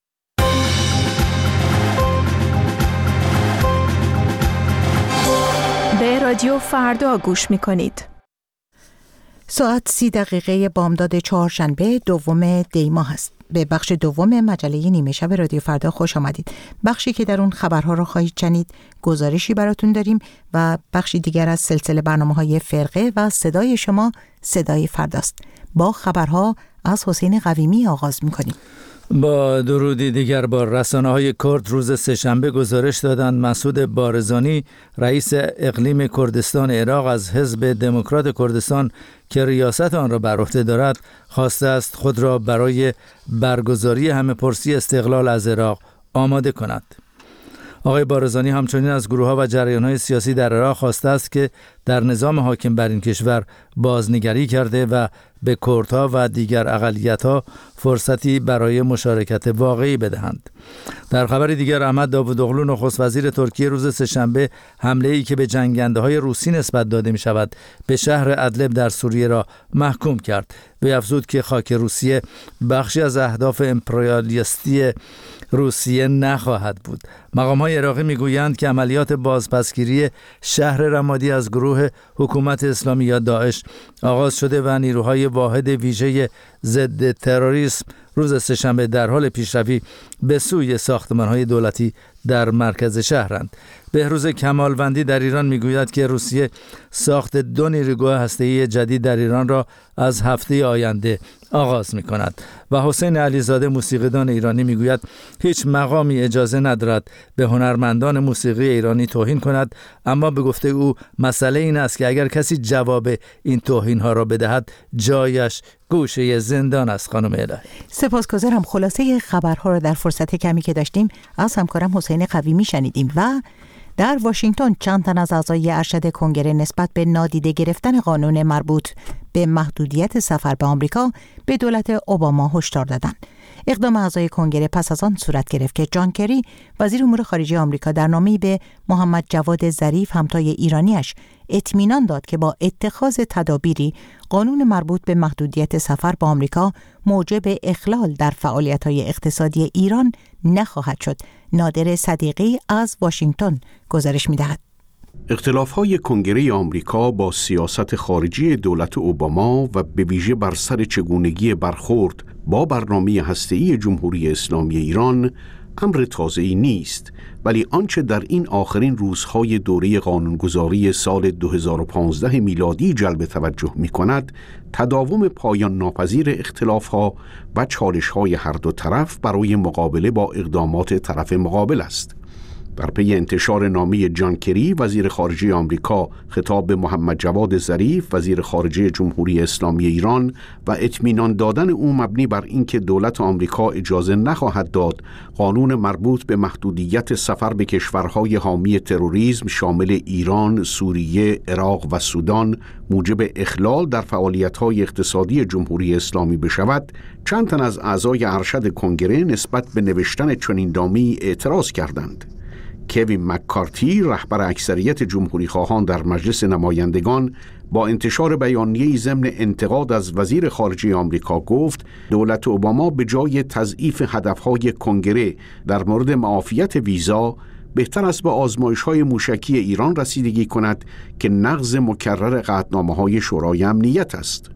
به رادیو فردا گوش می‌کنید. ساعت سی دقیقه بامداد چهارشنبه دوم دی ماه است. به بخش دوم مجله نیمه شب رادیو فردا خوش آمدید. بخشی که در اون خبرها را خواهید شنید، گزارشی براتون داریم و بخشی دیگر از سلسله برنامه‌های فرقه و صدای شما صدای فرداست. با خبرها از حسین قویمی آغاز می‌کنیم. با درودی دیگر با رسانه‌های کرد روز سه‌شنبه گزارش دادند مسعود بارزانی رئیس اقلیم کردستان عراق از حزب دموکرات کردستان که ریاست آن را بر عهده دارد خواسته است خود را برای برگزاری همه‌پرسی استقلال از عراق آماده کند. آقای بارزانی همچنین از گروه‌ها و جریان‌های سیاسی در عراق خواسته است که در نظام حاکم بر این کشور بازنگری کرده و به کردها و دیگر اقلیت‌ها فرصتی برای مشارکت واقعی بدهند. در خبر دیگر احمد داوودوغلو نخست وزیر ترکیه روز سه‌شنبه حمله‌ای که به جنگنده‌های روسی نسبت داده می‌شود به شهر ادلب در سوریه را محکوم کرد. وی افزود که خاک روسیه بخشی از اهداف امپریالیستی روسیه نخواهد بود. مقام‌های عراقی می‌گویند که عملیات بازپسگیری شهر رمادی از گروه حکومت اسلامی یا داعش آغاز شده و نیروهای واحد ویژه ضد تروریسم روز سه‌شنبه در حال پیشروی به سوی ساختمان‌های دولتی در مرکز شهرند. بهروز کمالوندی در ایران میگوید که روسیه ساخت دو نیروگاه هسته‌ای جدید در ایران را از هفته آینده آغاز می‌کند و حسین علیزاده موسیقیدان ایرانی میگوید هیچ مقامی اجازه ندارد به هنرمندان موسیقی ایرانی توهین کند، اما به گفته او مسئله این است که اگر کسی جواب این توهین‌ها را بدهد جایش گوشه زندان است. خانم الهی سپاسگزارم. خلاصه خبرها را در فرصت کمی که داشتیم از همکارم حسین قویمی شنیدیم. و در واشنگتن چند تن از اعضای ارشد کنگره نسبت به نادیده گرفتن قانون مربوط به محدودیت سفر به آمریکا به دولت اوباما هشدار دادند. اقدام اعضای کنگره پس از آن صورت گرفت که جان کری وزیر امور خارجه آمریکا در نامه‌ای به محمد جواد ظریف همتای ایرانیش اطمینان داد که با اتخاذ تدابیری قانون مربوط به محدودیت سفر به آمریکا موجب اخلال در فعالیت‌های اقتصادی ایران نخواهد شد. نادر صدیقی از واشنگتن گزارش می‌دهد. اختلاف‌های کنگره آمریکا با سیاست خارجی دولت اوباما و به ویژه بر سر چگونگی برخورد با برنامه هسته‌ای جمهوری اسلامی ایران امر تازه‌ای نیست، ولی آنچه در این آخرین روزهای دوره قانونگذاری سال دو هزار و پانزده میلادی جلب توجه می‌کند، تداوم پایان ناپذیر اختلاف‌ها و چالش‌های هر دو طرف برای مقابله با اقدامات طرف مقابل است. در پی انتشار نامه جان کری وزیر خارجه آمریکا خطاب به محمد جواد ظریف وزیر خارجه جمهوری اسلامی ایران و اطمینان دادن او مبنی بر اینکه دولت آمریکا اجازه نخواهد داد قانون مربوط به محدودیت سفر به کشورهای حامی تروریسم شامل ایران، سوریه، عراق و سودان موجب اخلال در فعالیت‌های اقتصادی جمهوری اسلامی بشود، چند تن از اعضای ارشد کنگره نسبت به نوشتن چنین نامه‌ای اعتراض کردند. کوین مککارتی رهبر اکثریت جمهوری خواهان در مجلس نمایندگان با انتشار بیانیه‌ای ضمن انتقاد از وزیر خارجه آمریکا گفت دولت اوباما به جای تضعیف هدفهای کنگره در مورد معافیت ویزا بهتر است به آزمایش‌های موشکی ایران رسیدگی کند که نقض مکرر قطعنامه‌های شورای امنیت است.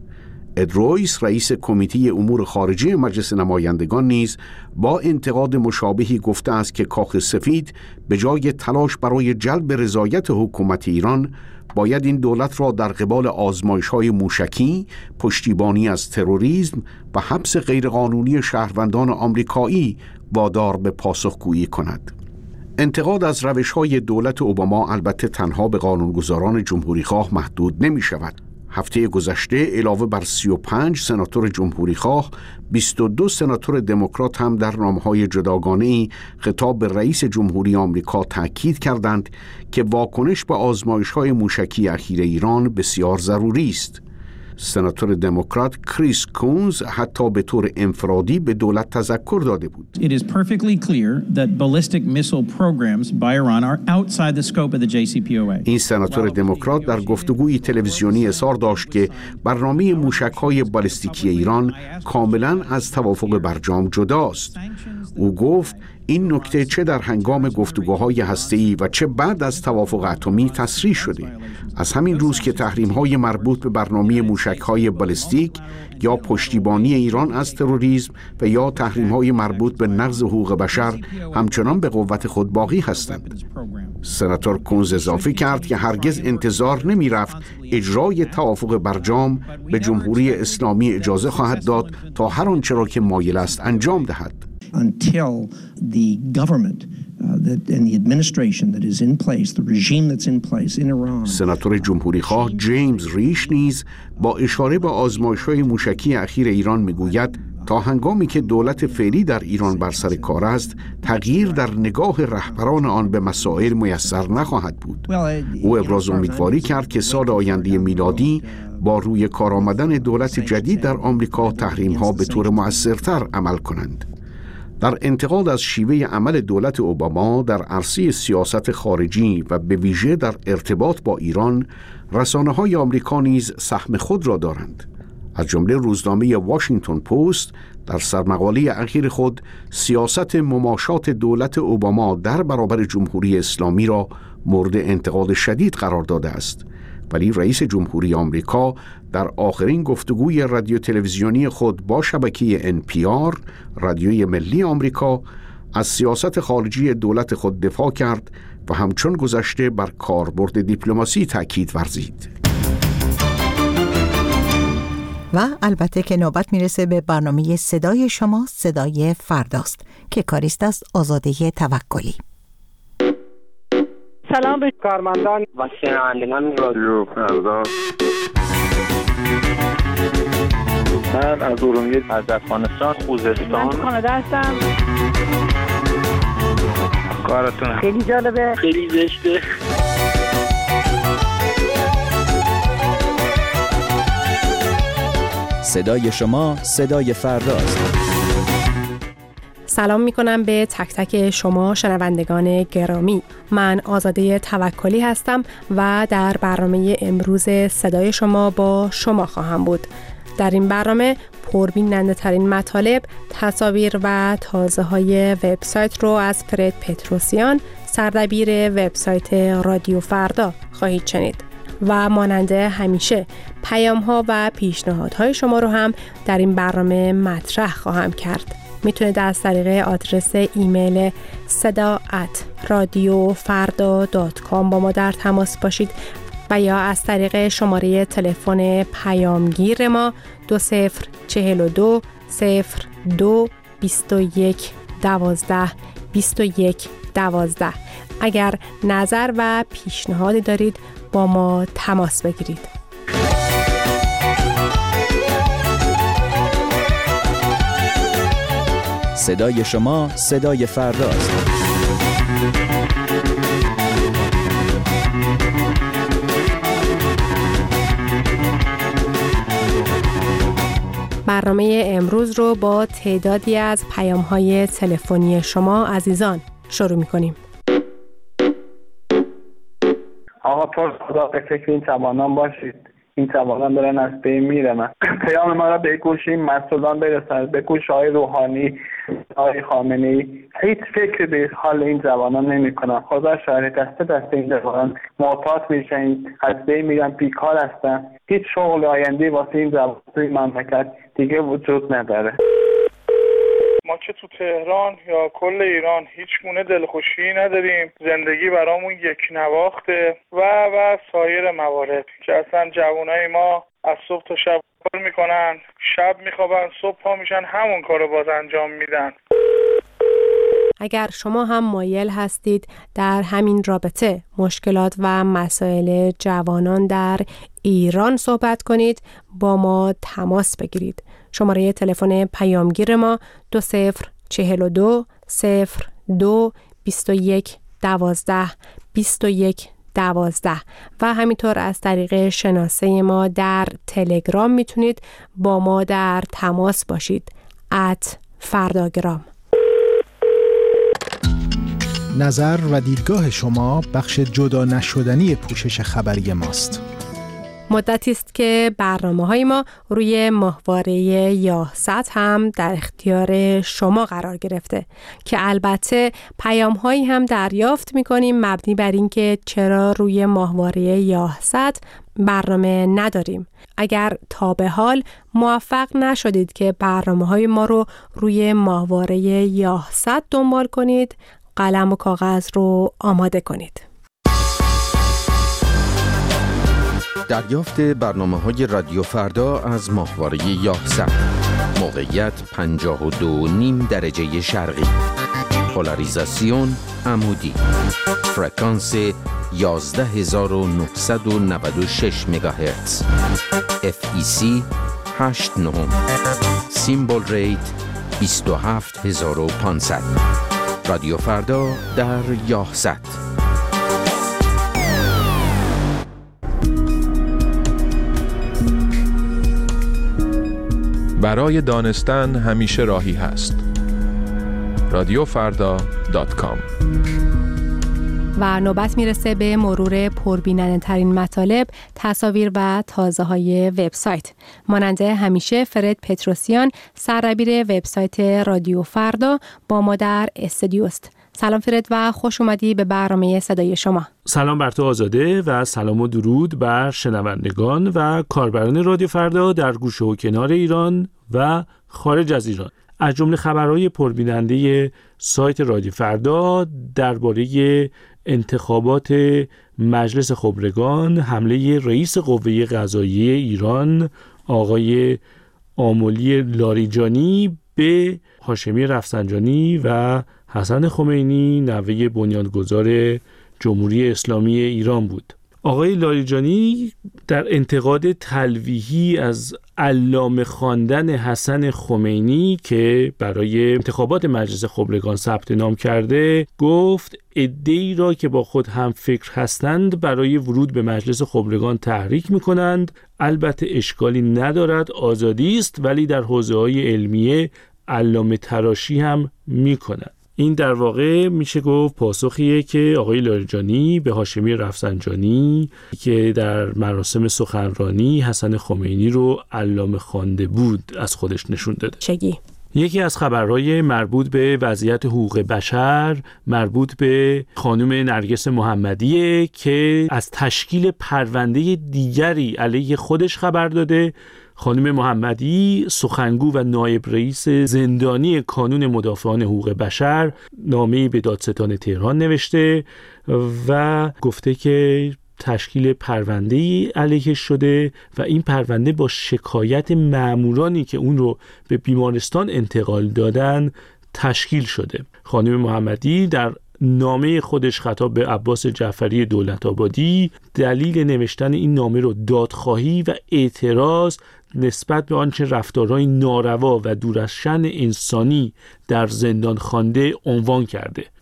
اد رویس رئیس کمیته امور خارجه مجلس نمایندگان نیز با انتقاد مشابهی گفته است که کاخ سفید به جای تلاش برای جلب رضایت حکومت ایران باید این دولت را در قبال آزمایش‌های موشکی، پشتیبانی از تروریسم و حبس غیرقانونی شهروندان آمریکایی وادار به پاسخگویی کند. انتقاد از روش‌های دولت اوباما البته تنها به قانونگذاران جمهوری‌خواه محدود نمی‌شود. هفته گذشته علاوه بر سی و پنج سناتور جمهوری‌خواه، بیست و دو سناتور دموکرات هم در نامه‌های جداگانه‌ای خطاب به رئیس جمهوری آمریکا تاکید کردند که واکنش به آزمایش‌های موشکی اخیر ایران بسیار ضروری است. سناتور دموکرات کریس کونز حتی به طور انفرادی به دولت تذکر داده بود. It is perfectly clear that ballistic missile programs by Iran are outside the scope of the جی سی پی او ای. این سناتور دموکرات در گفتگوی تلویزیونی اظهار داشت که برنامه موشک‌های بالستیکی ایران کاملاً از توافق برجام جداست. او گفت این نکته چه در هنگام گفتگوهای هسته‌ای و چه بعد از توافق اتمی تصریح شده. از همین روز که تحریم‌های مربوط به برنامه موشک‌های بالستیک یا پشتیبانی ایران از تروریسم و یا تحریم‌های مربوط به نقض حقوق بشر همچنان به قوت خود باقی هستند. سناتور کونز اضافه کرد که هرگز انتظار نمی‌رفت اجرای توافق برجام به جمهوری اسلامی اجازه خواهد داد تا هر آنچه را که مایل است انجام دهد. Until the government uh, that, and the administration that is in place, the regime that's in place in Iran. سناتور جمهوری‌خواه جیمز ریش نیز با اشاره به آزمایش‌های موشکی اخیر ایران میگوید تا هنگامی که دولت فعلی در ایران بر سر کار است، تغییر در نگاه رهبران آن به مسائل میسر نخواهد بود. او ابراز امیدواری کرد که سال آینده میلادی با روی کار آمدن دولت جدید در آمریکا تحریم‌ها به طور مؤثرتر عمل کنند. در انتقاد از شیوه عمل دولت اوباما در عرصه سیاست خارجی و به ویژه در ارتباط با ایران، رسانه‌های آمریکا نیز سهم خود را دارند. از جمله روزنامه واشنگتن پست در سرمقاله اخیر خود سیاست مماشات دولت اوباما در برابر جمهوری اسلامی را مورد انتقاد شدید قرار داده است. ولی رئیس جمهوری آمریکا در آخرین گفتگوی رادیو تلویزیونی خود با شبکه ان پی آر، رادیوی ملی آمریکا، از سیاست خارجی دولت خود دفاع کرد و همچون گذشته بر کاربرد دیپلماسی تاکید ورزید. و البته که نوبت میرسه به برنامه صدای شما، صدای فرداست که کاریست از آزاده توکلی. سلام به کارمندان و شنوندگان رادیو فردا. من از ارومیه، از افغانستان، خوزستان. من کانادا هستم. کارتون خیلی جالبه، خیلی زشته. صدای شما، صدای فرداست. سلام میکنم به تک تک شما شنوندگان گرامی. من آزاده توکلی هستم و در برنامه امروز صدای شما با شما خواهم بود. در این برنامه پربیننده ترین مطالب، تصاویر و تازه های وبسایت رو از فرد پتروسیان، سردبیر وبسایت رادیو فردا خواهید شنید. و ماننده همیشه پیام ها و پیشنهادهای شما رو هم در این برنامه مطرح خواهم کرد. میتونید از طریق آدرس ایمیل صدا ات رادیو فردا دات کام با ما در تماس باشید و یا از طریق شماره تلفن پیامگیر ما دو صفر چهل و دو صفر دو بیست و یک دوازده بیست و یک دوازده. اگر نظر و پیشنهادی دارید با ما تماس بگیرید. صدای شما، صدای فرداست. برنامه امروز رو با تعدادی از پیام‌های تلفنی شما عزیزان شروع می‌کنیم. آقا پر خدا به فکر این توانان باشید. این جوانان دارن از بین میرن. پیام ما را به گوش این مسئولان برساند، به گوش آقای روحانی، آقای خامنه‌ای. هیچ فکر به حال این جوانان نمی‌کنن. خدا شاهد، دسته دسته این جوانان معتاد میشن، از بین میرن، بیکار هستن. هیچ شغل آینده واسه این جوانان توی مملکت دیگه وجود نداره. ما که تو تهران یا کل ایران هیچ گونه دلخوشی نداریم، زندگی برامون یک نواخته و و سایر موارد که اصلا جوانای ما از صبح تا شب کار میکنن، شب میخوابن، صبح پا میشن همون کارو باز انجام میدن. اگر شما هم مایل هستید در همین رابطه مشکلات و مسائل جوانان در ایران صحبت کنید، با ما تماس بگیرید. شماره تلفن پیامگیر ما دو صفر چهل و دو صفر دو بیست و یک دوازده بیست و یک دوازده و همینطور از طریق شناسه ما در تلگرام میتونید با ما در تماس باشید. ات فرداگرام. نظر و دیدگاه شما بخش جدا نشدنی پوشش خبری ماست. مدتی است که برنامه‌های ما روی ماهواره یاهصد هم در اختیار شما قرار گرفته که البته پیام‌هایی هم دریافت می‌کنیم مبنی بر اینکه چرا روی ماهواره یاهصد برنامه نداریم. اگر تا به حال موفق نشدید که برنامه‌های ما رو روی ماهواره یاهصد دنبال کنید، قلم و کاغذ رو آماده کنید. دریافت برنامه‌های رادیو فردا از ماهواره یاهصد. موقعیت پنجاه و دو و نیم درجه شرقی. پولاریزاسیون عمودی. فرکانس یازده هزار و نهصد و نود و شش مگاهرتز. اف ای سی هشت نه. سیمبل ریت بیست و هفت هزار و پانصد. رادیو فردا در یاهصد. برای دانستن همیشه راهی هست. رادیو فردا دات کام. و نوبت میرسه به مرور پربیننده ترین مطالب، تصاویر و تازه های وبسایت. مانند همیشه فرد پتروسیان سردبیر وبسایت رادیو فردا با ما در استودیوست. سلام فرد و خوش اومدی به برنامه صدای شما. سلام بر تو آزاده و سلام و درود بر شنوندگان و کاربران رادیو فردا در گوشه و کنار ایران و خارج از ایران. از جمله خبرهای پربیننده سایت رادیو فردا درباره انتخابات مجلس خبرگان، حمله رئیس قوه قضاییه ایران آقای آملی لاریجانی به هاشمی رفسنجانی و حسن خمینی نوه بنیانگذار جمهوری اسلامی ایران بود. آقای لاریجانی در انتقاد تلویحی از علامه خواندن حسن خمینی که برای انتخابات مجلس خبرگان ثبت نام کرده گفت عده‌ای را که با خود هم فکر هستند برای ورود به مجلس خبرگان تحریک می‌کنند. البته اشکالی ندارد، آزادی است، ولی در حوزه‌های علمیه علامه تراشی هم می‌کنند. این در واقع میشه گفت پاسخیه که آقای لاریجانی به هاشمی رفسنجانی که در مراسم سخنرانی حسن خمینی رو علامه خوانده بود از خودش نشون داده. چگی؟ یکی از خبرهای مربوط به وضعیت حقوق بشر مربوط به خانم نرگس محمدیه که از تشکیل پرونده دیگری علیه خودش خبر داده. خانم محمدی سخنگو و نایب رئیس زندانی کانون مدافعان حقوق بشر نامه‌ای به دادستان تهران نوشته و گفته که تشکیل پرونده‌ای علیه شده و این پرونده با شکایت مامورانی که اون رو به بیمارستان انتقال دادن تشکیل شده. خانم محمدی در نامه خودش خطاب به عباس جعفری دولت‌آبادی دلیل نوشتن این نامه رو دادخواهی و اعتراض نسبت به آنچه رفتارهای ناروا و دور از شأن انسانی در زندان خوانده عنوان کرده.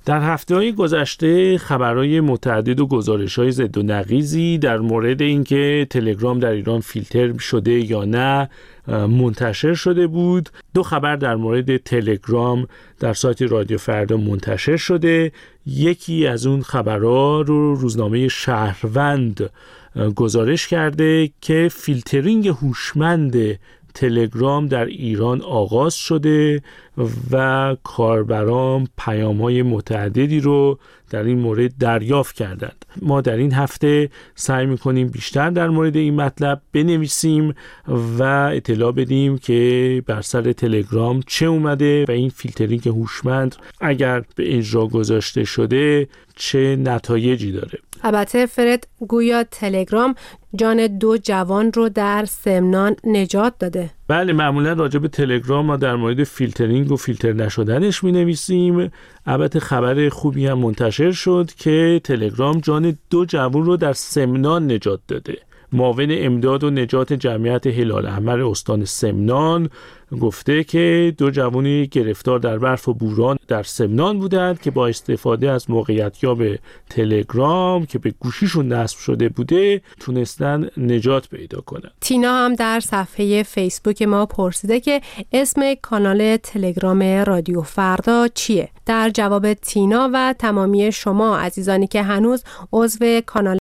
در هفته‌های گذشته خبرهای متعدد و گزارش‌های ضد و نقیضی در مورد اینکه تلگرام در ایران فیلتر شده یا نه منتشر شده بود. دو خبر در مورد تلگرام در سایت رادیو فردا منتشر شده. یکی از اون خبرها رو روزنامه شهروند گزارش کرده که فیلترینگ هوشمند تلگرام در ایران آغاز شده و کاربران پیام‌های متعددی رو در این مورد دریافت کردند. ما در این هفته سعی می‌کنیم بیشتر در مورد این مطلب بنویسیم و اطلاع بدیم که بر سر تلگرام چه اومده و این فیلترینگ هوشمند اگر به اجرا گذاشته شده چه نتایجی داره. البته فرد گویا تلگرام جان دو جوان رو در سمنان نجات داده. بله، معمولا راجع به تلگرام ما در مورد فیلترینگ و فیلتر نشدنش می نویسیم. البته خبر خوبی هم منتشر شد که تلگرام جان دو جوان رو در سمنان نجات داده. معاون امداد و نجات جمعیت هلال احمر استان سمنان گفته که دو جوانی گرفتار در برف و بوران در سمنان بودند که با استفاده از موقعیتیاب تلگرام که به گوشیشون نصب شده بوده تونستن نجات پیدا کنند. تینا هم در صفحه فیسبوک ما پرسیده که اسم کانال تلگرام رادیو فردا چیه؟ در جواب تینا و تمامی شما عزیزانی که هنوز عضو کانال